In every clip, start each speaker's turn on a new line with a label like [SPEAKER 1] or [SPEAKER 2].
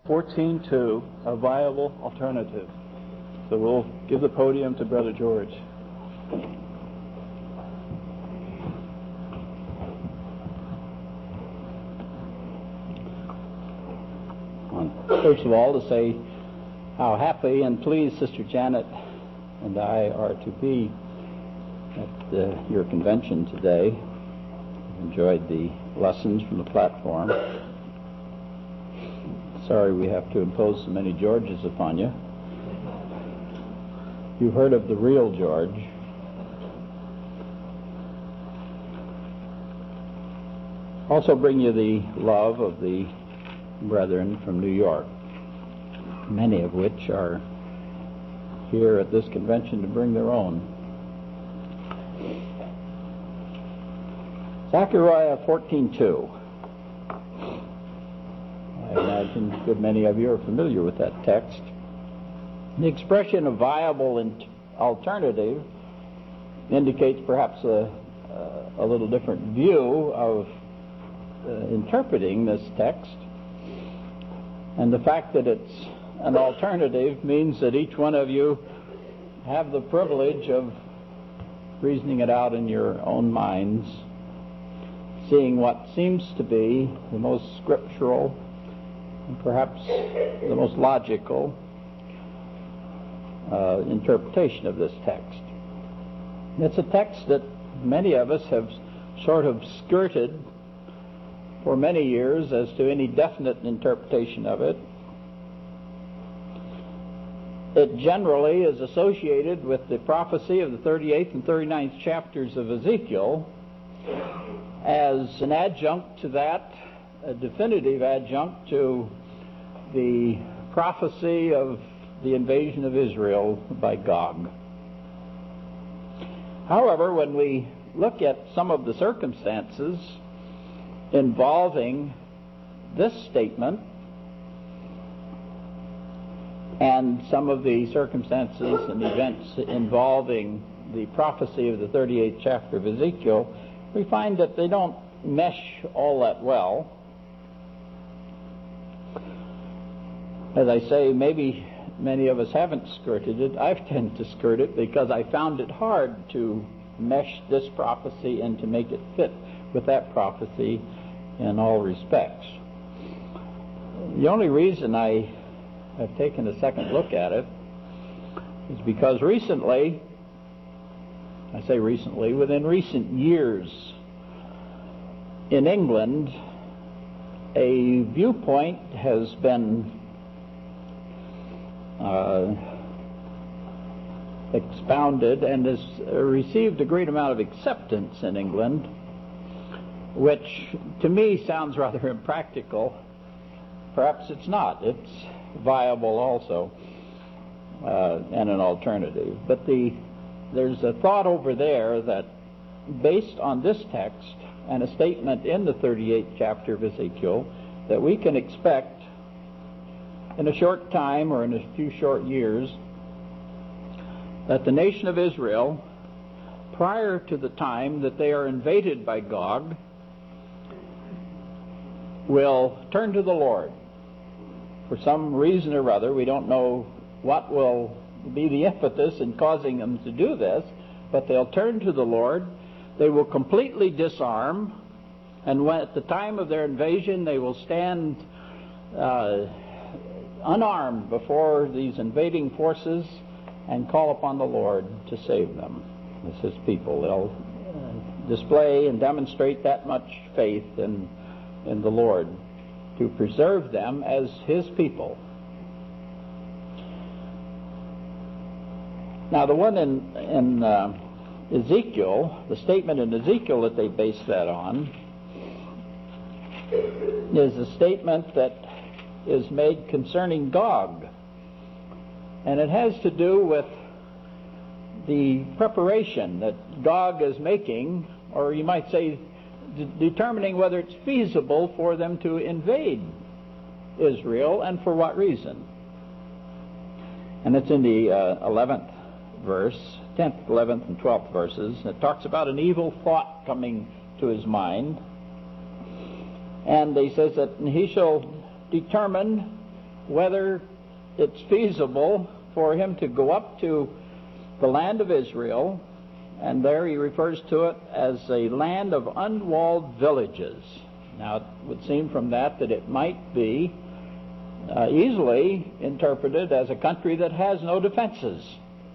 [SPEAKER 1] 14:2, a viable alternative. So we'll give the podium to Brother George.
[SPEAKER 2] First of all, to say how happy and pleased Sister Janet and I are to be at your convention today. Enjoyed the lessons from the platform. Sorry we have to impose so many Georges upon you. You've heard of the real George. Also bring you the love of the brethren from New York, many of which are here at this convention to bring their own. Zechariah 14:2. I imagine a good many of you are familiar with that text. The expression of viable alternative indicates perhaps a little different view of interpreting this text. And the fact that it's an alternative means that each one of you have the privilege of reasoning it out in your own minds, seeing what seems to be the most scriptural and perhaps the most logical interpretation of this text. It's a text that many of us have sort of skirted for many years as to any definite interpretation of it. It generally is associated with the prophecy of the 38th and 39th chapters of Ezekiel as an adjunct to that, a definitive adjunct to the prophecy of the invasion of Israel by Gog. However, when we look at some of the circumstances involving this statement and some of the circumstances and events involving the prophecy of the 38th chapter of Ezekiel, we find that they don't mesh all that well. As I say, maybe many of us haven't skirted it. I've tended to skirt it because I found it hard to mesh this prophecy and to make it fit with that prophecy in all respects. The only reason I have taken a second look at it is because recently, I say recently, within recent years in England, a viewpoint has been expounded and has received a great amount of acceptance in England, which to me sounds rather impractical. Perhaps it's not. It's viable also and an alternative. But there's a thought over there that based on this text and a statement in the 38th chapter of Ezekiel that we can expect in a short time or in a few short years that the nation of Israel, prior to the time that they are invaded by Gog, will turn to the Lord. For some reason or other, we don't know what will be the impetus in causing them to do this, but they'll turn to the Lord. They will completely disarm, and when, at the time of their invasion, they will stand unarmed before these invading forces and call upon the Lord to save them as His people. They'll display and demonstrate that much faith in the Lord to preserve them as His people. Now, the one in Ezekiel, the statement in Ezekiel that they base that on, is a statement that is made concerning Gog. And it has to do with the preparation that Gog is making, or you might say determining whether it's feasible for them to invade Israel and for what reason. And it's in the 11th verse, 10th, 11th, and 12th verses. It talks about an evil thought coming to his mind. And he says that he shall determine whether it's feasible for him to go up to the land of Israel, and there he refers to it as a land of unwalled villages. Now, it would seem from that it might be easily interpreted as a country that has no defenses.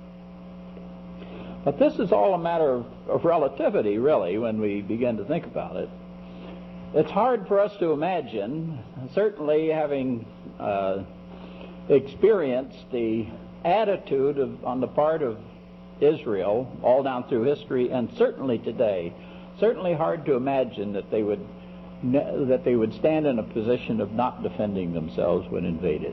[SPEAKER 2] But this is all a matter of relativity, really, when we begin to think about it. It's hard for us to imagine, certainly having experienced the attitude on the part of Israel all down through history and certainly today, certainly hard to imagine that they would stand in a position of not defending themselves when invaded.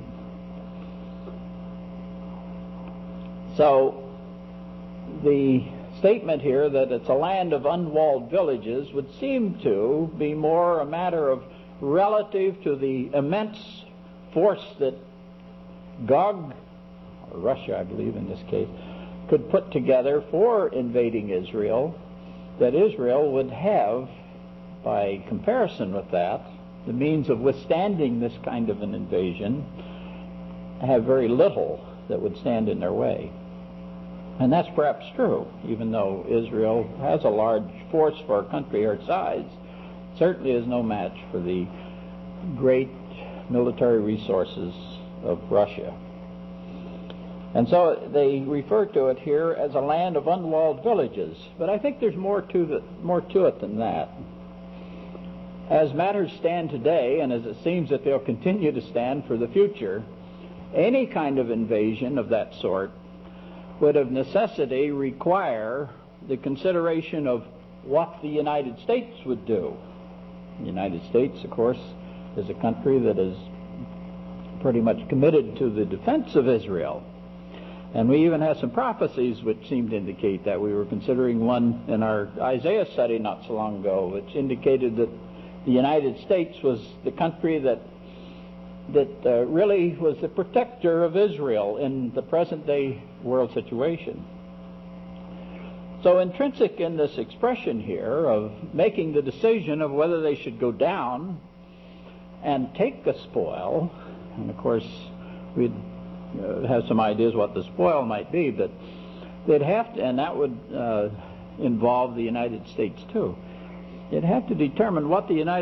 [SPEAKER 2] So the statement here that it's a land of unwalled villages would seem to be more a matter of relative to the immense force that Gog, or Russia I believe in this case, could put together for invading Israel, that Israel would have, by comparison with that, the means of withstanding this kind of an invasion, have very little that would stand in their way. And that's perhaps true, even though Israel has a large force for a country her size, certainly is no match for the great military resources of Russia. And so they refer to it here as a land of unwalled villages. But I think there's more to it than that. As matters stand today, and as it seems that they'll continue to stand for the future, any kind of invasion of that sort would of necessity require the consideration of what the United States would do. The United States, of course, is a country that is pretty much committed to the defense of Israel. And we even have some prophecies which seem to indicate that. We were considering one in our Isaiah study not so long ago, which indicated that the United States was the country that really was the protector of Israel in the present-day world situation. So intrinsic in this expression here of making the decision of whether they should go down and take the spoil, and of course we'd have some ideas what the spoil might be, but they'd have to, and that would involve the United States too. They'd have to determine how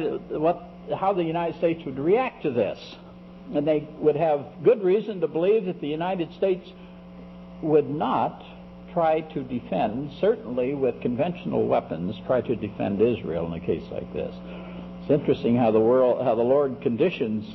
[SPEAKER 2] the United States would react to this, and they would have good reason to believe that the United States would not try to defend, certainly with conventional weapons, try to defend Israel in a case like this. It's interesting how the Lord conditions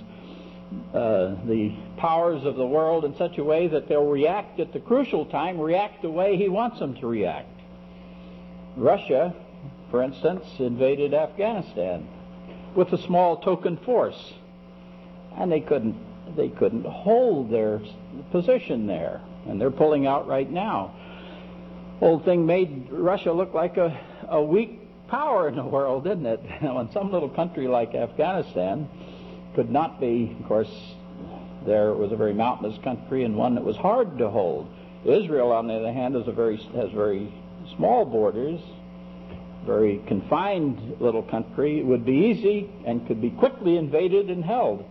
[SPEAKER 2] the powers of the world in such a way that they'll react at the crucial time, react the way He wants them to react. Russia, for instance, invaded Afghanistan with a small token force, and they couldn't hold their position there, and they're pulling out right now. Whole thing made Russia look like a weak power in the world, didn't it? When some little country like Afghanistan could not be, of course, there was a very mountainous country and one that was hard to hold. Israel, on the other hand, has very small borders, very confined little country. It would be easy and could be quickly invaded and held.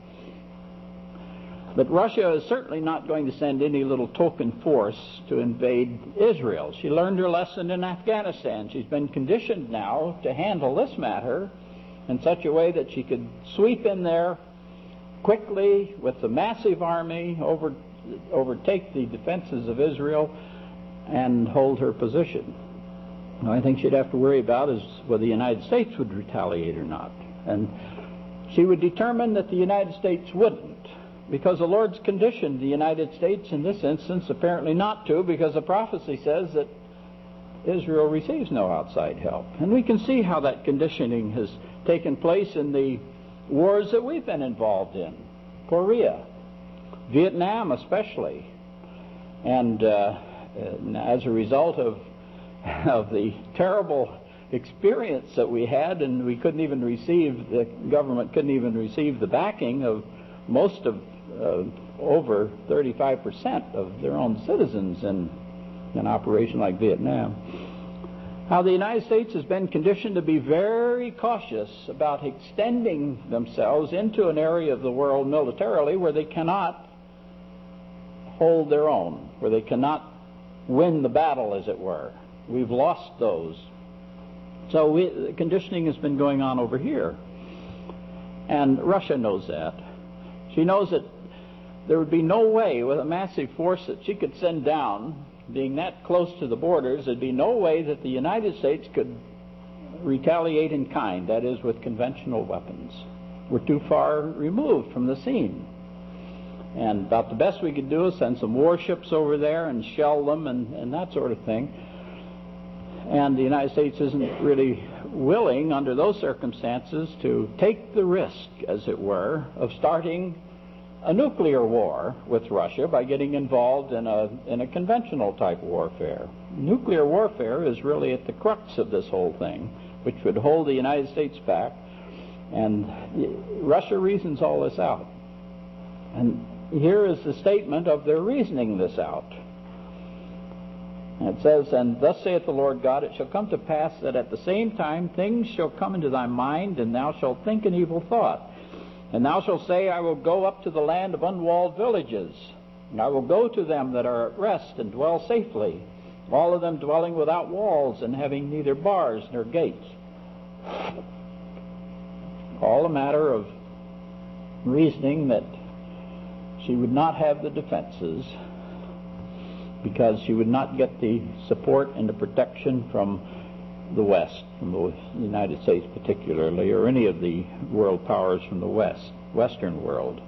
[SPEAKER 2] But Russia is certainly not going to send any little token force to invade Israel. She learned her lesson in Afghanistan. She's been conditioned now to handle this matter in such a way that she could sweep in there quickly with a massive army, overtake the defenses of Israel, and hold her position. The only thing she'd have to worry about is whether the United States would retaliate or not. And she would determine that the United States wouldn't, because the Lord's conditioned the United States in this instance apparently not to, because the prophecy says that Israel receives no outside help. And we can see how that conditioning has taken place in the wars that we've been involved in. Korea, Vietnam especially. And as a result of the terrible experience that we had, and we couldn't even receive, the government couldn't even receive the backing of most of over 35% of their own citizens in an operation like Vietnam. how the United States has been conditioned to be very cautious about extending themselves into an area of the world militarily where they cannot hold their own, where they cannot win the battle, as it were. We've lost those. So the conditioning has been going on over here. And Russia knows that. She knows that there would be no way, with a massive force that she could send down, being that close to the borders, there'd be no way that the United States could retaliate in kind, that is, with conventional weapons. We're too far removed from the scene. And about the best we could do is send some warships over there and shell them and that sort of thing. And the United States isn't really willing, under those circumstances, to take the risk, as it were, of starting a nuclear war with Russia by getting involved in a conventional type warfare. Nuclear warfare is really at the crux of this whole thing, which would hold the United States back. And Russia reasons all this out. And here is the statement of their reasoning this out. And it says, "And thus saith the Lord God, it shall come to pass that at the same time things shall come into thy mind, and thou shalt think an evil thought. And thou shalt say, I will go up to the land of unwalled villages, and I will go to them that are at rest and dwell safely, all of them dwelling without walls and having neither bars nor gates." All a matter of reasoning that she would not have the defenses because she would not get the support and the protection from the West, from the United States particularly, or any of the world powers from the Western world.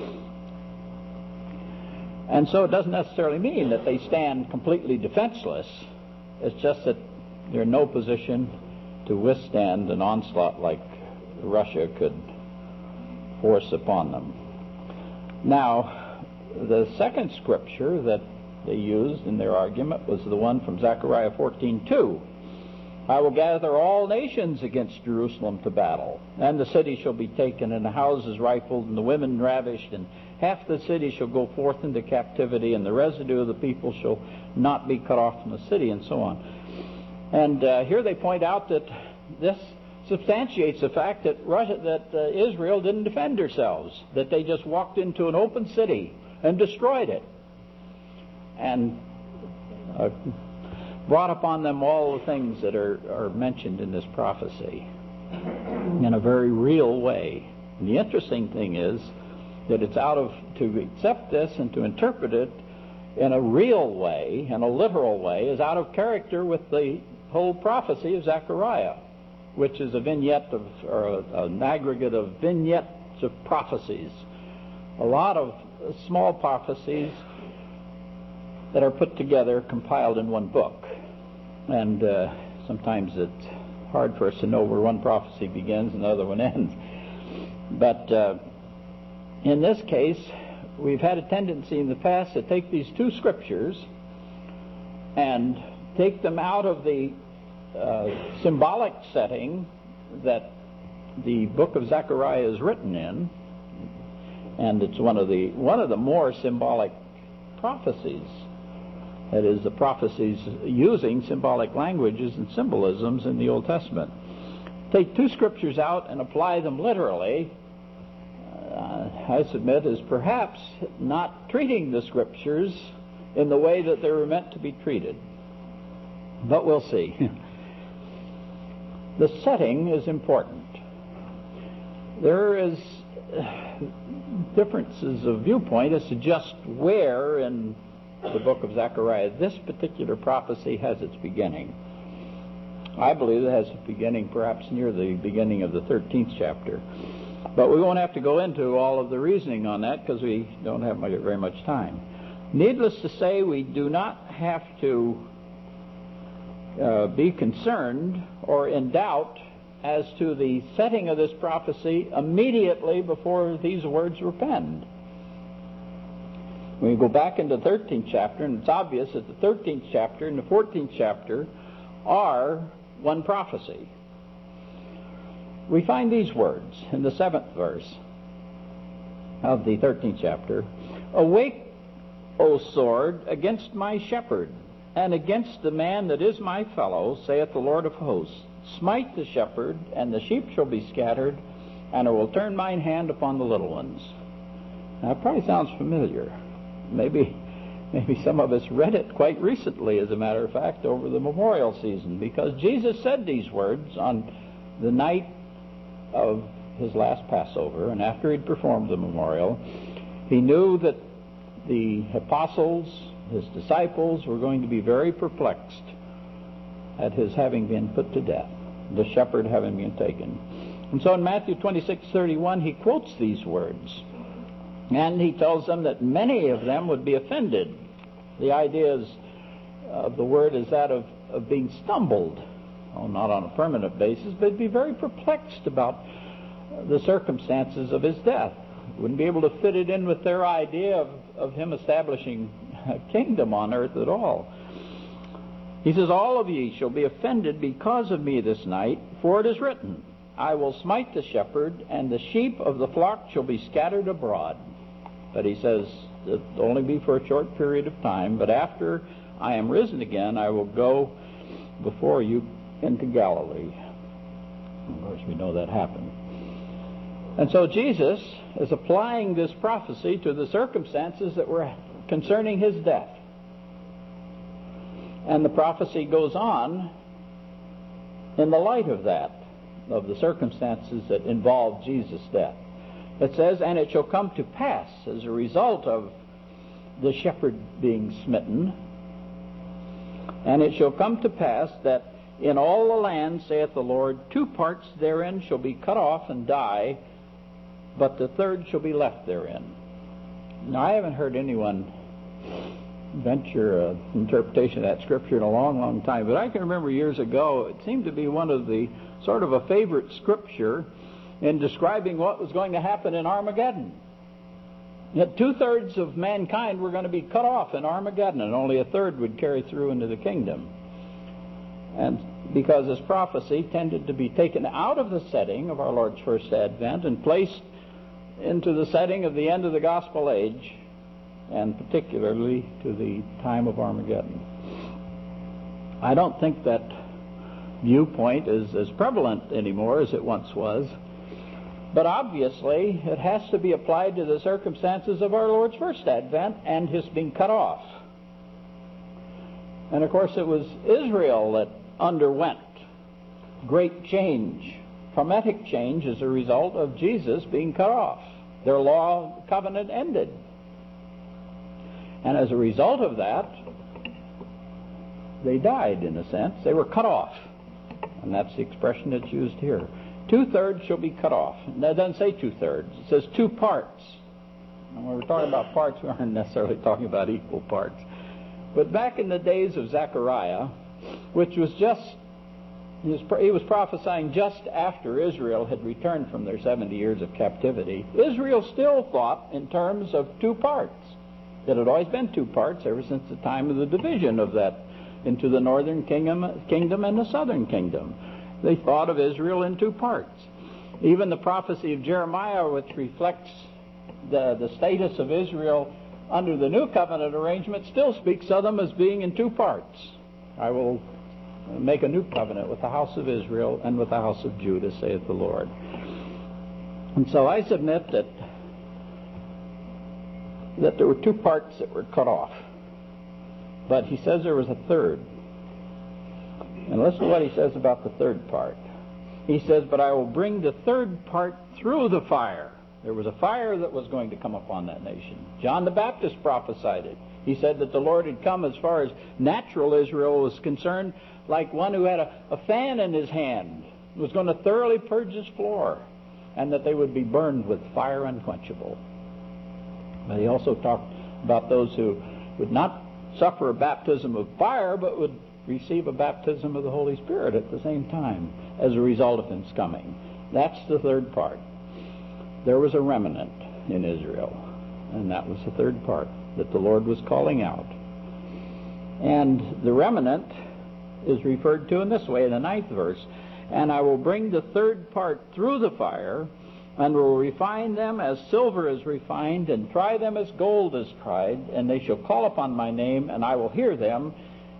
[SPEAKER 2] And so it doesn't necessarily mean that they stand completely defenseless. It's just that they're in no position to withstand an onslaught like Russia could force upon them. Now, the second scripture that they used in their argument was the one from Zechariah 14:2. "I will gather all nations against Jerusalem to battle, and the city shall be taken, and the houses rifled, and the women ravished, and half the city shall go forth into captivity, and the residue of the people shall not be cut off from the city," and so on. And here they point out that this substantiates the fact that Israel didn't defend herself, that they just walked into an open city and destroyed it, and brought upon them all the things that are mentioned in this prophecy in a very real way. And the interesting thing is that it's to accept this and to interpret it in a real way, in a literal way, is out of character with the whole prophecy of Zechariah, which is a vignette or an aggregate of vignettes of prophecies. A lot of small prophecies that are put together, compiled in one book. And sometimes it's hard for us to know where one prophecy begins and the other one ends. But in this case, we've had a tendency in the past to take these two scriptures and take them out of the symbolic setting that the book of Zechariah is written in, and it's one of the more symbolic prophecies. That is, the prophecies using symbolic languages and symbolisms in the Old Testament. Take two scriptures out and apply them literally, I submit, is perhaps not treating the scriptures in the way that they were meant to be treated. But we'll see. The setting is important. There is differences of viewpoint as to just where in the book of Zechariah this particular prophecy has its beginning. I believe it has its beginning perhaps near the beginning of the 13th chapter. But we won't have to go into all of the reasoning on that because we don't have very much time. Needless to say, we do not have to be concerned or in doubt as to the setting of this prophecy immediately before these words were penned. When you go back into the 13th chapter, and it's obvious that the 13th chapter and the 14th chapter are one prophecy. We find these words in the 7th verse of the 13th chapter. "Awake, O sword, against my shepherd, and against the man that is my fellow, saith the Lord of hosts. Smite the shepherd, and the sheep shall be scattered, and I will turn mine hand upon the little ones. Now, it probably sounds familiar. Maybe some of us read it quite recently, as a matter of fact, over the memorial season, because Jesus said these words on the night of his last Passover, and after he'd performed the memorial. He knew that the apostles, his disciples, were going to be very perplexed at his having been put to death, the shepherd having been taken. And so in Matthew 26:31, he quotes these words. And he tells them that many of them would be offended. The idea of the word is that of being stumbled. Oh, not on a permanent basis, but be very perplexed about the circumstances of his death. Wouldn't be able to fit it in with their idea of him establishing a kingdom on earth at all. He says, all of ye shall be offended because of me this night, for it is written, I will smite the shepherd, and the sheep of the flock shall be scattered abroad. But he says, it'll only be for a short period of time, but after I am risen again, I will go before you into Galilee. Of course, we know that happened. And so Jesus is applying this prophecy to the circumstances that were concerning his death. And the prophecy goes on in the light of that, of the circumstances that involve Jesus' death. It says, and it shall come to pass as a result of the shepherd being smitten, and it shall come to pass that in all the land, saith the Lord, 2 parts therein shall be cut off and die, but the third shall be left therein. Now, I haven't heard anyone venture an interpretation of that scripture in a long, long time, but I can remember years ago, it seemed to be one of the sort of a favorite scripture in describing what was going to happen in Armageddon. That 2/3 of mankind were going to be cut off in Armageddon, and only a third would carry through into the kingdom. And because this prophecy tended to be taken out of the setting of our Lord's first advent and placed into the setting of the end of the gospel age, and particularly to the time of Armageddon. I don't think that viewpoint is as prevalent anymore as it once was, but obviously it has to be applied to the circumstances of our Lord's first advent and his being cut off. And of course it was Israel that underwent great change, traumatic change, as a result of Jesus being cut off. Their law covenant ended. And as a result of that, they died, in a sense. They were cut off. And that's the expression that's used here. 2/3 shall be cut off. Now, it doesn't say 2/3. It says 2 parts. And when we're talking about parts, we aren't necessarily talking about equal parts. But back in the days of Zechariah, which was he was prophesying just after Israel had returned from their 70 years of captivity, Israel still thought in terms of 2 parts. It had always been 2 parts ever since the time of the division of that into the northern kingdom and the southern kingdom. They thought of Israel in 2 parts. Even the prophecy of Jeremiah, which reflects the status of Israel under the new covenant arrangement, still speaks of them as being in 2 parts. I will make a new covenant with the house of Israel and with the house of Judah, saith the Lord. And so I submit that there were 2 parts that were cut off. But he says there was a third. And listen to what he says about the third part. He says, but I will bring the third part through the fire. There was a fire that was going to come upon that nation. John the Baptist prophesied it. He said that the Lord had come, as far as natural Israel was concerned, like one who had a fan in his hand, was going to thoroughly purge his floor, and that they would be burned with fire unquenchable. But he also talked about those who would not suffer a baptism of fire, but would receive a baptism of the Holy Spirit at the same time as a result of his coming. That's the third part. There was a remnant in Israel, and that was the third part that the Lord was calling out. And the remnant is referred to in this way in the 9th verse. And I will bring the third part through the fire, and will refine them as silver is refined, and try them as gold is tried, and they shall call upon my name, and I will hear them,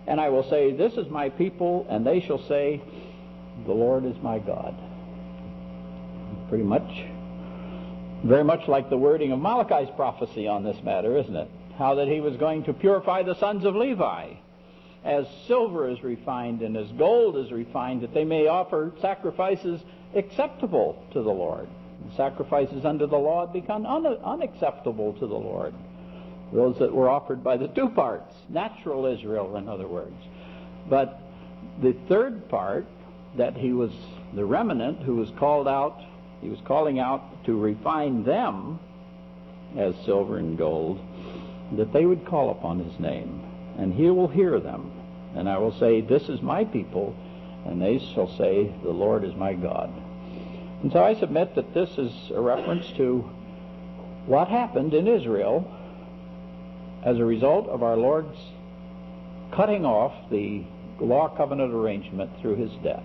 [SPEAKER 2] And I will say, this is my people, and they shall say, the Lord is my God. Pretty much, very much like the wording of Malachi's prophecy on this matter, isn't it? How that he was going to purify the sons of Levi, as silver is refined and as gold is refined, that they may offer sacrifices acceptable to the Lord. And sacrifices under the law had become unacceptable to the Lord. Those that were offered by the two parts, natural Israel, in other words. But the third part, that he was the remnant who was called out, he was calling out to refine them as silver and gold, that they would call upon his name, and he will hear them. And I will say, this is my people, and they shall say, the Lord is my God. And so I submit that this is a reference to what happened in Israel as a result of our Lord's cutting off the law covenant arrangement through his death.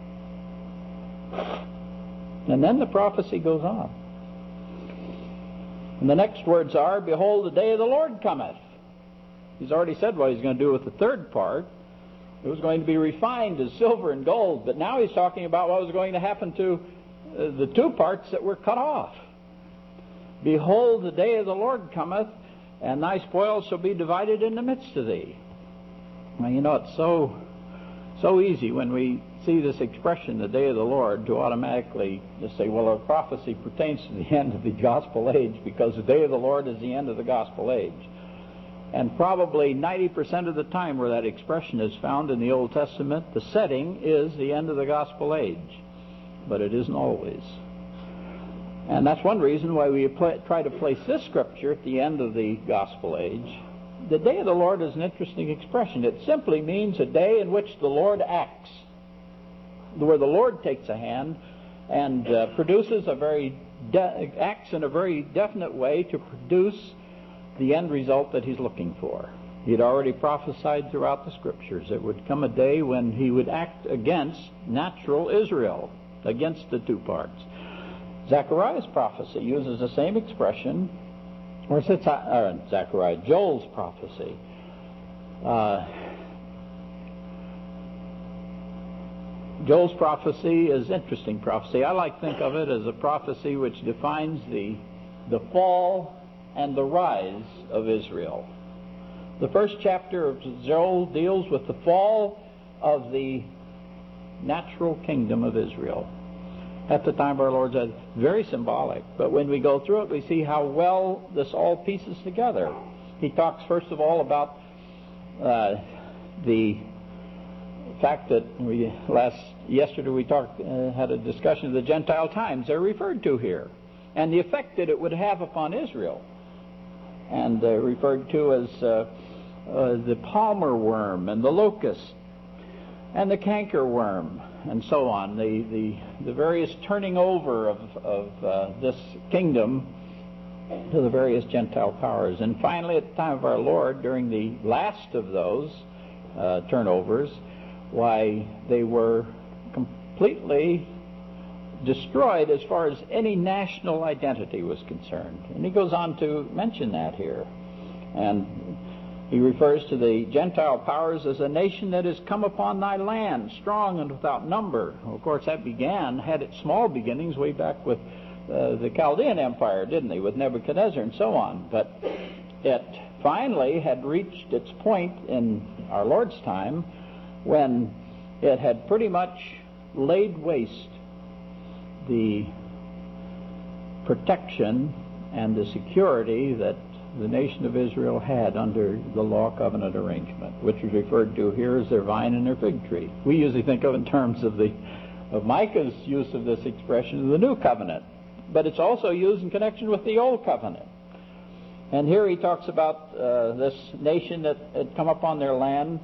[SPEAKER 2] And then the prophecy goes on. And the next words are, behold, the day of the Lord cometh. He's already said what he's going to do with the third part. It was going to be refined as silver and gold. But now he's talking about what was going to happen to the two parts that were cut off. Behold, the day of the Lord cometh, and thy spoils shall be divided in the midst of thee. Now, you know, it's so easy when we see this expression, the day of the Lord, to automatically just say, well, our prophecy pertains to the end of the gospel age, because the day of the Lord is the end of the gospel age. And probably 90% of the time where that expression is found in the Old Testament, the setting is the end of the gospel age. But it isn't always. And that's one reason why we try to place this scripture at the end of the gospel age. The day of the Lord is an interesting expression. It simply means a day in which the Lord acts, where the Lord takes a hand and acts in a very definite way to produce the end result that he's looking for. He had already prophesied throughout the scriptures it would come a day when he would act against natural Israel, against the two parts. Zechariah's prophecy uses the same expression, or Joel's prophecy. Joel's prophecy is interesting prophecy. I like to think of it as a prophecy which defines the fall and the rise of Israel. The first chapter of Joel deals with the fall of the natural kingdom of Israel. At the time of our Lord's death, very symbolic. But when we go through it, we see how well this all pieces together. He talks first of all about the fact that yesterday we had a discussion of the Gentile times. They're referred to here, and the effect that it would have upon Israel, and referred to as the palmer worm and the locust and the canker worm, and so on, the various turning over of this kingdom to the various Gentile powers. And finally, at the time of our Lord, during the last of those turnovers, why they were completely destroyed as far as any national identity was concerned. And he goes on to mention that here. And he refers to the Gentile powers as a nation that has come upon thy land, strong and without number. Of course, that had its small beginnings way back with the Chaldean Empire, didn't they, with Nebuchadnezzar and so on. But it finally had reached its point in our Lord's time when it had pretty much laid waste the protection and the security that the nation of Israel had under the law covenant arrangement, which is referred to here as their vine and their fig tree. We usually think of in terms of Micah's use of this expression of the new covenant, but it's also used in connection with the old covenant. And here he talks about this nation that had come upon their land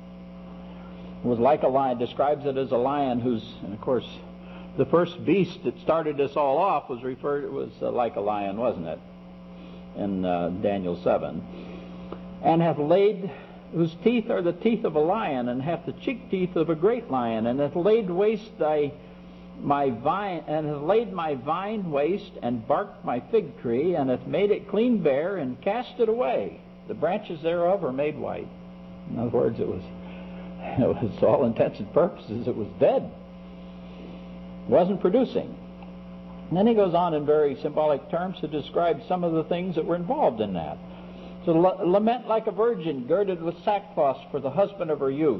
[SPEAKER 2] was like a lion, describes it as a lion and of course the first beast that started this all off was like a lion, wasn't it? In Daniel 7. And whose teeth are the teeth of a lion, and hath the cheek teeth of a great lion, and hath laid waste my vine, and hath laid my vine waste, and barked my fig tree, and hath made it clean bare, and cast it away. The branches thereof are made white. In other words, it was It was, to all intents and purposes, it was dead. It wasn't producing. And then he goes on in very symbolic terms to describe some of the things that were involved in that. To lament like a virgin girded with sackcloth for the husband of her youth.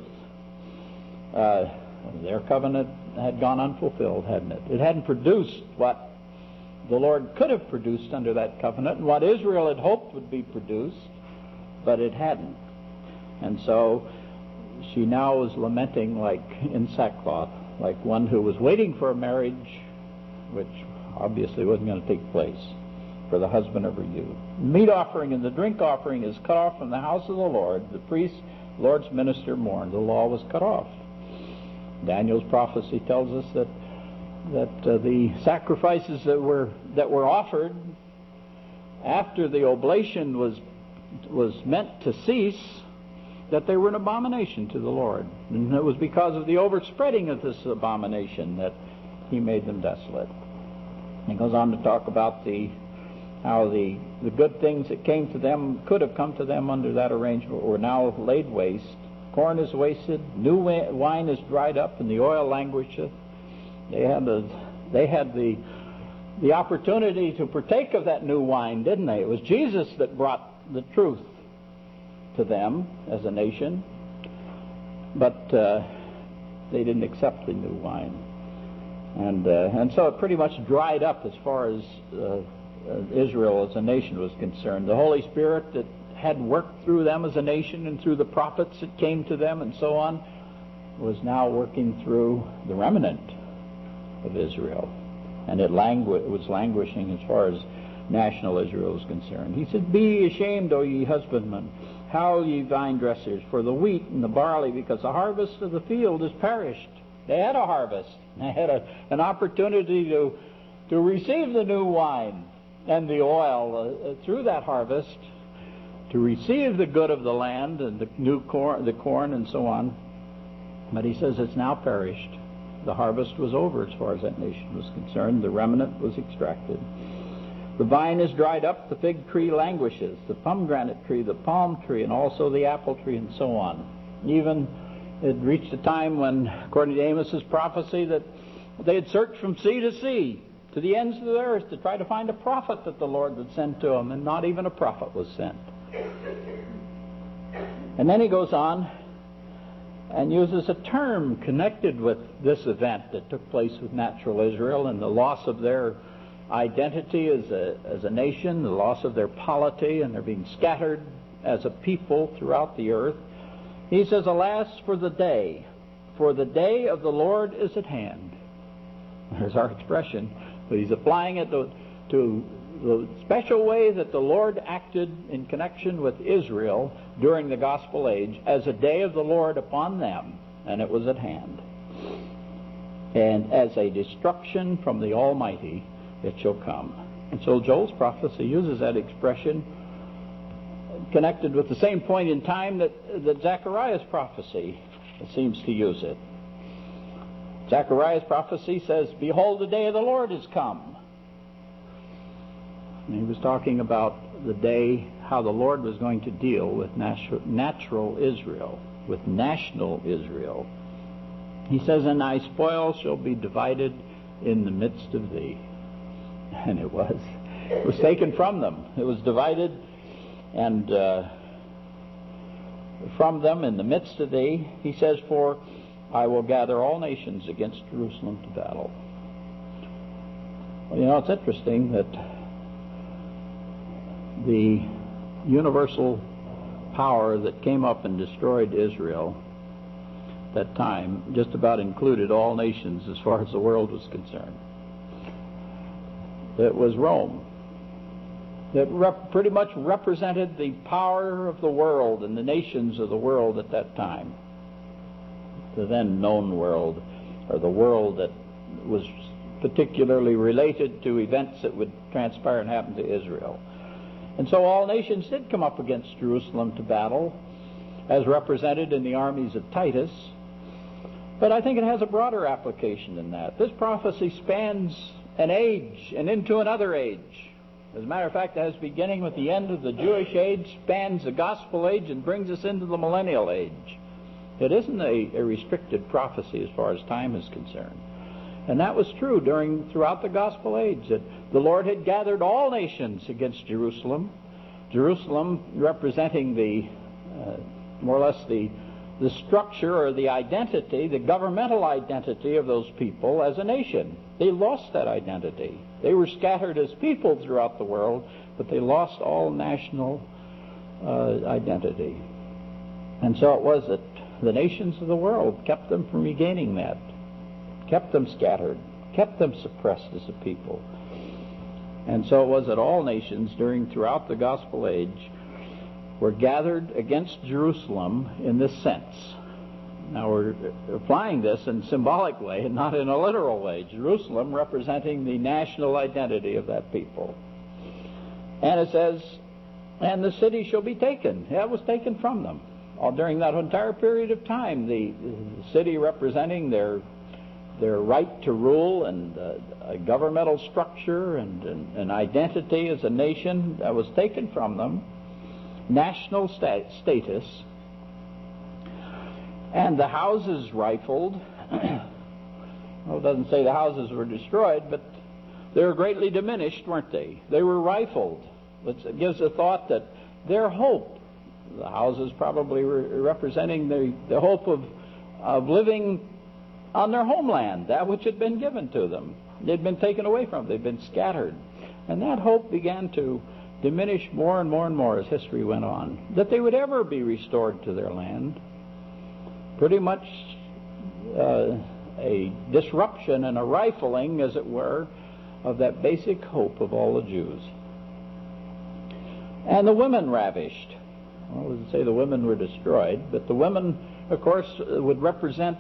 [SPEAKER 2] Their covenant had gone unfulfilled, hadn't it? It hadn't produced what the Lord could have produced under that covenant and what Israel had hoped would be produced, but it hadn't. And so she now was lamenting like in sackcloth, like one who was waiting for a marriage which obviously wasn't going to take place, for the husband of her youth. The meat offering and the drink offering is cut off from the house of the Lord. The priest, Lord's minister, mourned. The law was cut off. Daniel's prophecy tells us that the sacrifices that were offered after the oblation was meant to cease, that they were an abomination to the Lord. And it was because of the overspreading of this abomination that he made them desolate. He goes on to talk about how the good things that came to them, could have come to them under that arrangement, were now laid waste. Corn is wasted, new wine is dried up, and the oil languisheth. They had the opportunity to partake of that new wine, didn't they? It was Jesus that brought the truth to them as a nation, but they didn't accept the new wine, and so it pretty much dried up as far as Israel as a nation was concerned. The Holy Spirit that had worked through them as a nation and through the prophets that came to them and so on was now working through the remnant of Israel, and it was languishing as far as national Israel is concerned. He said, "Be ashamed, O ye husbandmen, howl ye vine dressers, for the wheat and the barley, because the harvest of the field is perished." They had a harvest. They had an opportunity to receive the new wine and the oil through that harvest, to receive the good of the land and the corn and so on. But he says it's now perished. The harvest was over as far as that nation was concerned. The remnant was extracted. The vine is dried up, the fig tree languishes, the pomegranate tree, the palm tree, and also the apple tree, and so on. Even it reached a time when, according to Amos's prophecy, that they had searched from sea to sea, to the ends of the earth, to try to find a prophet that the Lord would send to them, and not even a prophet was sent. And then he goes on and uses a term connected with this event that took place with natural Israel and the loss of their identity as a nation, the loss of their polity, and their being scattered as a people throughout the earth. He says, "Alas for the day of the Lord is at hand." There's our expression, but he's applying it to the special way that the Lord acted in connection with Israel during the gospel age as a day of the Lord upon them, and it was at hand. And as a destruction from the Almighty it shall come. And so Joel's prophecy uses that expression connected with the same point in time that Zechariah's prophecy seems to use it. Zechariah's prophecy says, "Behold, the day of the Lord is come." And he was talking about the day, how the Lord was going to deal with natural Israel, with national Israel. He says, "And thy spoil shall be divided in the midst of thee." And it was. It was taken from them. It was divided and from them in the midst of thee. He says, "For I will gather all nations against Jerusalem to battle." Well, you know, it's interesting that the universal power that came up and destroyed Israel at that time just about included all nations as far as the world was concerned. It was Rome that pretty much represented the power of the world and the nations of the world at that time. The then known world, or the world that was particularly related to events that would transpire and happen to Israel. And so all nations did come up against Jerusalem to battle, as represented in the armies of Titus. But I think it has a broader application than that. This prophecy spans an age and into another age. As a matter of fact, it has beginning with the end of the Jewish age, spans the gospel age, and brings us into the millennial age. It isn't a restricted prophecy as far as time is concerned. And that was true throughout the gospel age, that the Lord had gathered all nations against Jerusalem. Jerusalem representing more or less the structure or the identity, the governmental identity of those people as a nation. They lost that identity. They were scattered as people throughout the world, but they lost all national identity. And so it was that the nations of the world kept them from regaining that, kept them scattered, kept them suppressed as a people. And so it was that all nations throughout the gospel age were gathered against Jerusalem in this sense. Now we're applying this in a symbolic way and not in a literal way. Jerusalem representing the national identity of that people. And it says, and the city shall be taken. That was taken from them. All during that entire period of time, the city representing their right to rule and a governmental structure and an identity as a nation that was taken from them, national status, and the houses rifled. Well, it doesn't say the houses were destroyed, but they were greatly diminished, weren't they? They were rifled. It gives a thought that their hope, the houses probably were representing the hope of living on their homeland, that which had been given to them. They'd been taken away from them. They'd been scattered. And that hope began to diminish more and more and more as history went on, that they would ever be restored to their land. Pretty much a disruption and a rifling, as it were, of that basic hope of all the Jews. And the women ravished. Well, it doesn't say the women were destroyed, but the women, of course, would represent,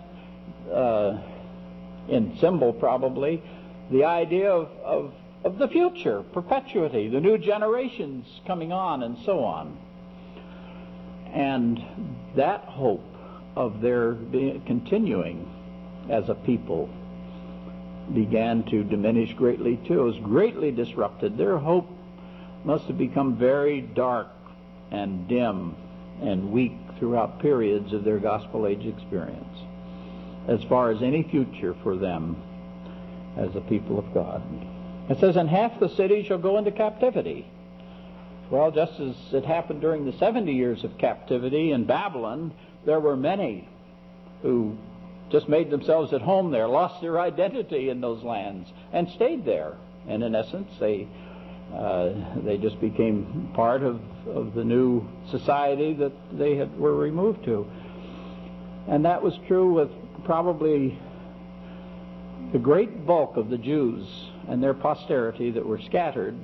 [SPEAKER 2] in symbol probably, the idea of the future, perpetuity, the new generations coming on, and so on. And that hope of their continuing as a people began to diminish greatly too. It was greatly disrupted. Their hope must have become very dark and dim and weak throughout periods of their gospel age experience, as far as any future for them as a people of God. It says, and half the city shall go into captivity. Well, just as it happened during the 70 years of captivity in Babylon, there were many who just made themselves at home there, lost their identity in those lands, and stayed there. And in essence, they just became part of the new society that they were removed to. And that was true with probably the great bulk of the Jews and their posterity that were scattered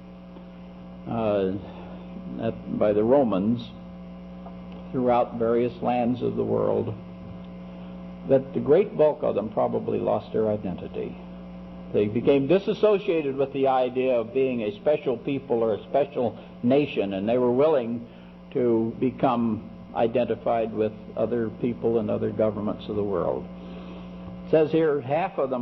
[SPEAKER 2] by the Romans throughout various lands of the world, that the great bulk of them probably lost their identity. They became disassociated with the idea of being a special people or a special nation, and they were willing to become identified with other people and other governments of the world. It says here, half of them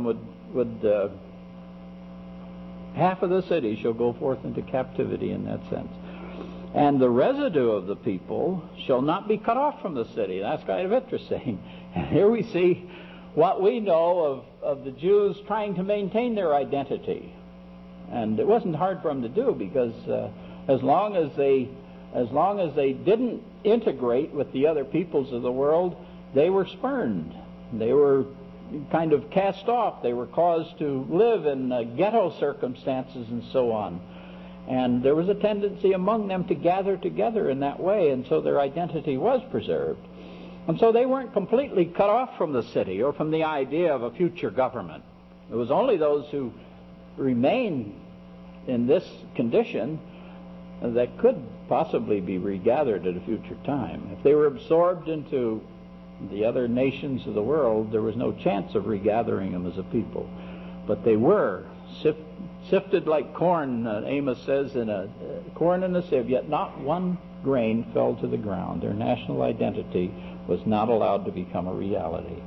[SPEAKER 2] half of the city shall go forth into captivity in that sense. And the residue of the people shall not be cut off from the city. That's kind of interesting. And here we see what we know of the Jews trying to maintain their identity. And it wasn't hard for them to do, because as long as they didn't integrate with the other peoples of the world, they were spurned. They were kind of cast off. They were caused to live in ghetto circumstances and so on. And there was a tendency among them to gather together in that way, and so their identity was preserved. And so they weren't completely cut off from the city or from the idea of a future government. It was only those who remained in this condition that could possibly be regathered at a future time. If they were absorbed into the other nations of the world, there was no chance of regathering them as a people. But they were sifted like corn, Amos says, in a corn in a sieve, yet not one grain fell to the ground. Their national identity was not allowed to become a reality.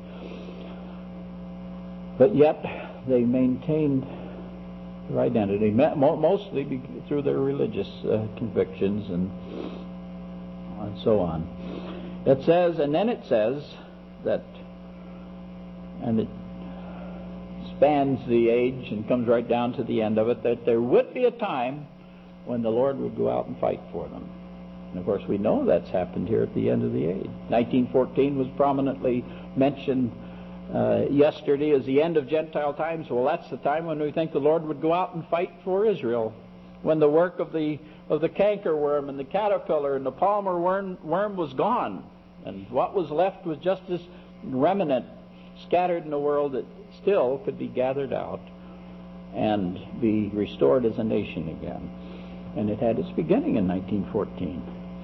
[SPEAKER 2] But yet they maintained their identity, mostly through their religious convictions and so on. It says, and then it says that, and it spans the age and comes right down to the end of it, that there would be a time when the Lord would go out and fight for them. And of course we know that's happened here at the end of the age. 1914 was prominently mentioned yesterday as the end of Gentile times. Well, that's the time when we think the Lord would go out and fight for Israel, when the work of the cankerworm and the caterpillar and the palmer worm was gone, and what was left was just this remnant scattered in the world that still could be gathered out and be restored as a nation again. And it had its beginning in 1914,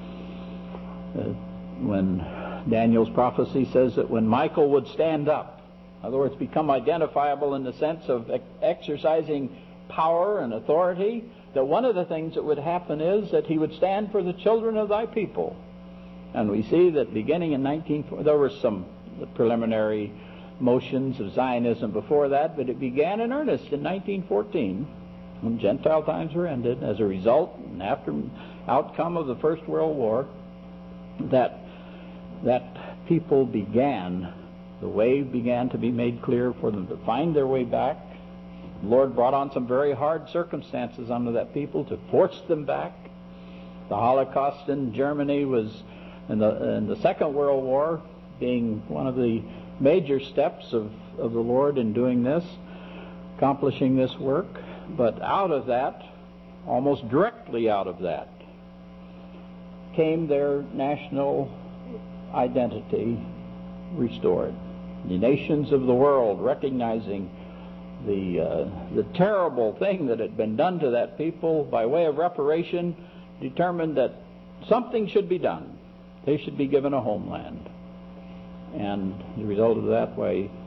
[SPEAKER 2] when Daniel's prophecy says that when Michael would stand up, in other words, become identifiable in the sense of exercising power and authority, that one of the things that would happen is that he would stand for the children of thy people. And we see that beginning in there were some preliminary motions of Zionism before that, but it began in earnest in 1914, when Gentile times were ended, as a result and after outcome of the First World War, that people the way began to be made clear for them to find their way back. The Lord brought on some very hard circumstances under that people to force them back. The Holocaust in Germany was, in the Second World War, being one of the major steps of the Lord in doing this, accomplishing this work. But out of that, almost directly out of that, came their national identity restored. The nations of the world, recognizing the terrible thing that had been done to that people by way of reparation, determined that something should be done. They should be given a homeland. And the result of that,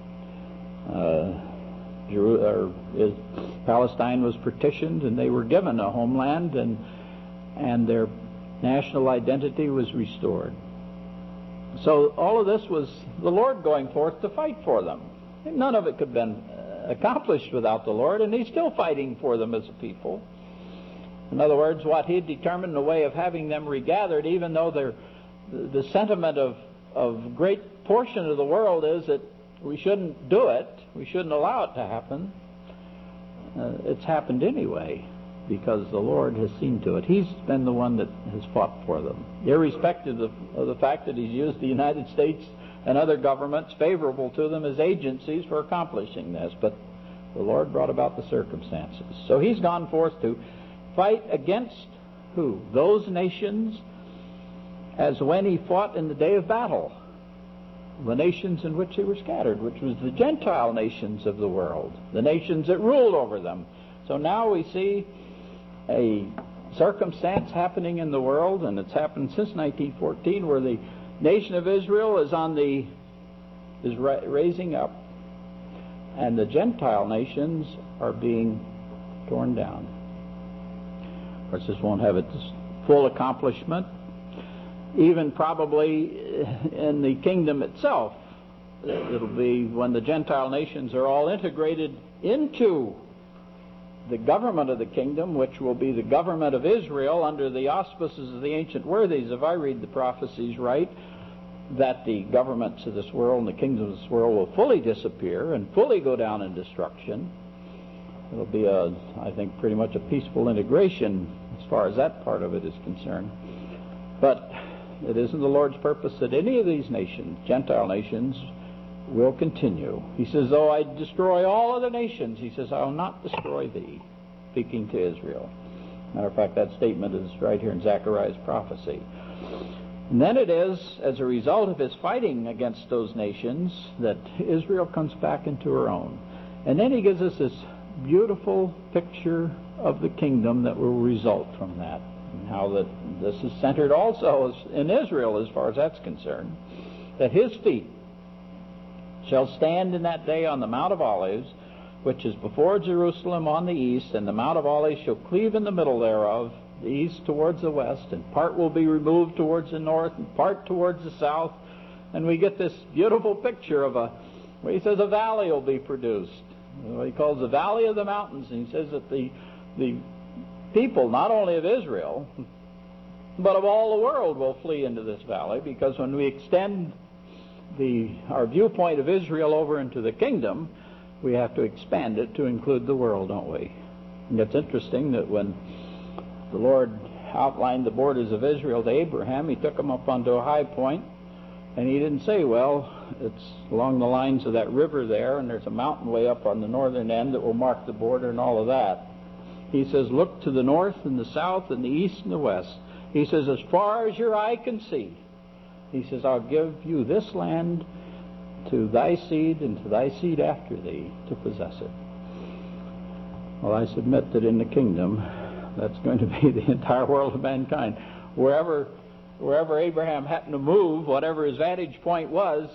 [SPEAKER 2] Palestine was partitioned, and they were given a homeland, and their national identity was restored. So all of this was the Lord going forth to fight for them. None of it could have been accomplished without the Lord, and He's still fighting for them as a people. In other words, what He had determined the way of having them regathered, even though the sentiment of great portion of the world is that we shouldn't do it, we shouldn't allow it to happen, it's happened anyway, because the Lord has seen to it. He's been the one that has fought for them, irrespective of the fact that He's used the United States and other governments favorable to them as agencies for accomplishing this. But the Lord brought about the circumstances. So He's gone forth to fight against who? Those nations, as when He fought in the day of battle, the nations in which they were scattered, which was the Gentile nations of the world, the nations that ruled over them. So now we see a circumstance happening in the world, and it's happened since 1914, where the nation of Israel is raising up, and the Gentile nations are being torn down. Of course, this won't have its full accomplishment, even probably in the kingdom itself. It'll be when the Gentile nations are all integrated into the government of the kingdom, which will be the government of Israel under the auspices of the ancient worthies, if I read the prophecies right, that the governments of this world and the kingdoms of this world will fully disappear and fully go down in destruction. It'll be, I think, pretty much a peaceful integration as far as that part of it is concerned. But it isn't the Lord's purpose that any of these nations, Gentile nations, will continue. He says, though I destroy all other nations, He says, I will not destroy thee, speaking to Israel. Matter of fact, that statement is right here in Zechariah's prophecy. And then it is, as a result of His fighting against those nations, that Israel comes back into her own. And then He gives us this beautiful picture of the kingdom that will result from that, and how that this is centered also in Israel as far as that's concerned, that His feet shall stand in that day on the Mount of Olives, which is before Jerusalem on the east, and the Mount of Olives shall cleave in the middle thereof, the east towards the west, and part will be removed towards the north, and part towards the south. And we get this beautiful picture of where He says a valley will be produced, what He calls the Valley of the Mountains. And He says that the people, not only of Israel, but of all the world will flee into this valley, because when we extend our viewpoint of Israel over into the kingdom, we have to expand it to include the world, don't we? And it's interesting that when the Lord outlined the borders of Israel to Abraham, he took him up onto a high point, and he didn't say, well, it's along the lines of that river there, and there's a mountain way up on the northern end that will mark the border and all of that. He says, look to the north and the south and the east and the west. He says, as far as your eye can see, he says, I'll give you this land to thy seed and to thy seed after thee to possess it. Well, I submit that in the kingdom, that's going to be the entire world of mankind. Wherever Abraham happened to move, whatever his vantage point was,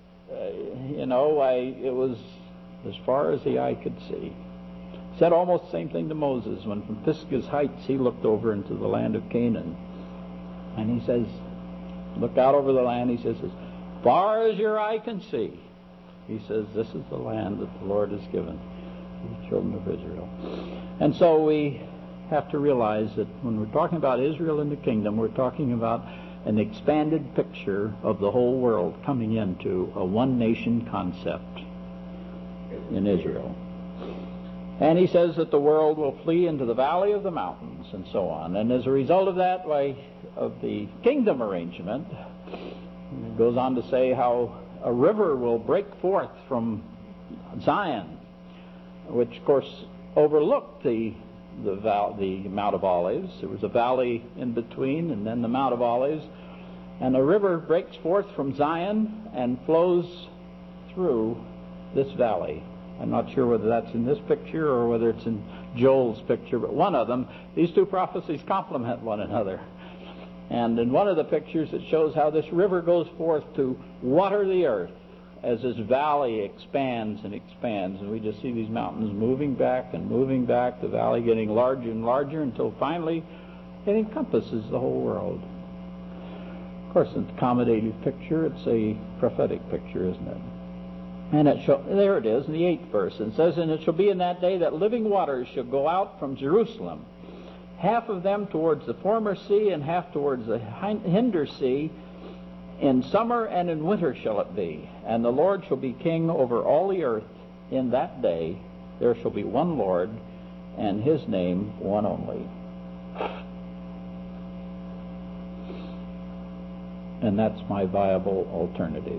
[SPEAKER 2] it was as far as the eye could see. Said almost the same thing to Moses when from Pisgah's heights he looked over into the land of Canaan. And he says, look out over the land, he says, as far as your eye can see, he says, this is the land that the Lord has given to the children of Israel. And so we have to realize that when we're talking about Israel and the kingdom, we're talking about an expanded picture of the whole world coming into a one-nation concept in Israel. And he says that the world will flee into the valley of the mountains and so on. And as a result of that, of the kingdom arrangement, it goes on to say how a river will break forth from Zion, which of course overlooked the Mount of Olives. There was a valley in between and then the Mount of Olives. And a river breaks forth from Zion and flows through this valley. I'm not sure whether that's in this picture or whether it's in Joel's picture, but one of them, these two prophecies complement one another. And in one of the pictures it shows how this river goes forth to water the earth as this valley expands and expands. And we just see these mountains moving back and moving back, the valley getting larger and larger until finally it encompasses the whole world. Of course, it's an accommodative picture. It's a prophetic picture, isn't it? And there it is in the 8th verse. It says, and it shall be in that day that living waters shall go out from Jerusalem, half of them towards the former sea and half towards the hinder sea. In summer and in winter shall it be. And the Lord shall be king over all the earth. In that day there shall be one Lord, and his name one only. And that's my viable alternative.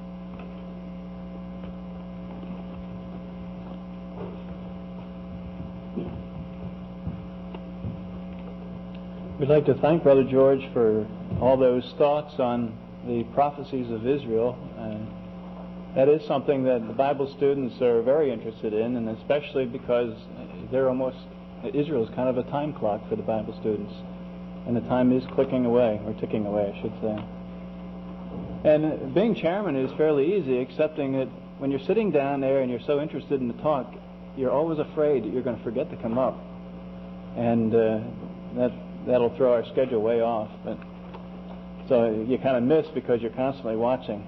[SPEAKER 1] We'd like to thank Brother George for all those thoughts on the prophecies of Israel. That is something that the Bible students are very interested in, and especially because Israel is kind of a time clock for the Bible students. And the time is clicking away, or ticking away, I should say. And being chairman is fairly easy, excepting that when you're sitting down there and you're so interested in the talk, you're always afraid that you're going to forget to come up. And that'll throw our schedule way off. But so you kind of miss because you're constantly watching.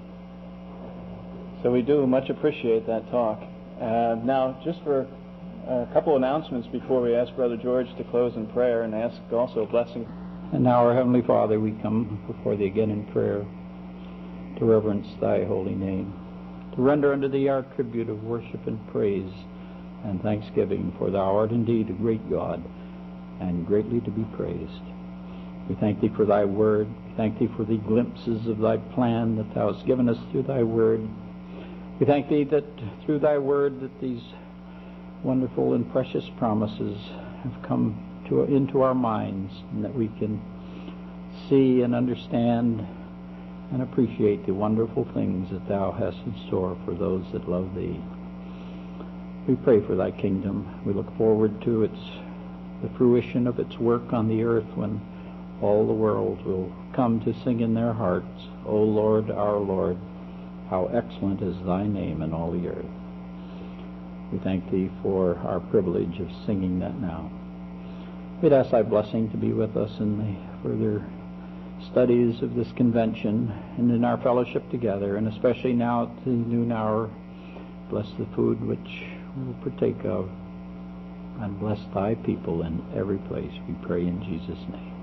[SPEAKER 1] So we do much appreciate that talk. Now, just for a couple announcements before we ask Brother George to close in prayer and ask also a blessing.
[SPEAKER 2] And now, our Heavenly Father, we come before Thee again in prayer to reverence Thy holy name, to render unto Thee our tribute of worship and praise and thanksgiving, for Thou art indeed a great God and greatly to be praised. We thank Thee for Thy word. We thank Thee for the glimpses of Thy plan that Thou hast given us through Thy word. We thank Thee that through Thy word that these wonderful and precious promises have come into our minds, and that we can see and understand and appreciate the wonderful things that Thou hast in store for those that love Thee. We pray for Thy kingdom. We look forward to the fruition of its work on the earth, when all the world will come to sing in their hearts, O Lord, our Lord, how excellent is Thy name in all the earth. We thank Thee for our privilege of singing that now. We'd ask Thy blessing to be with us in the further studies of this convention and in our fellowship together, and especially now at the noon hour. Bless the food which we will partake of, and bless Thy people in every place, we pray in Jesus' name.